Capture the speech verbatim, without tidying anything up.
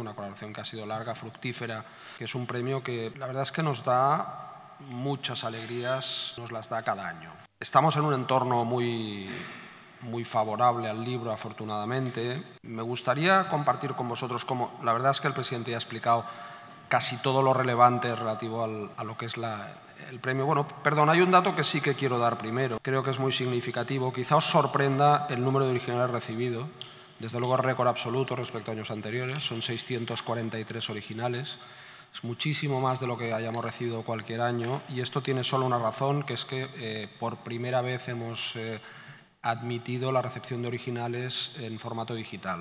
una colaboración que ha sido larga, fructífera, que es un premio que la verdad es que nos da muchas alegrías, nos las da cada año. Estamos en un entorno muy, muy favorable al libro, afortunadamente. Me gustaría compartir con vosotros cómo, la verdad es que el presidente ya ha explicado casi todo lo relevante relativo al, a lo que es la, el premio. Bueno, perdón, hay un dato que sí que quiero dar primero. Creo que es muy significativo. Quizá os sorprenda el número de originales recibidos. Desde luego, récord absoluto respecto a años anteriores. Son seiscientos cuarenta y tres originales. Es muchísimo más de lo que hayamos recibido cualquier año. Y esto tiene solo una razón, que es que eh, por primera vez hemos eh, admitido la recepción de originales en formato digital.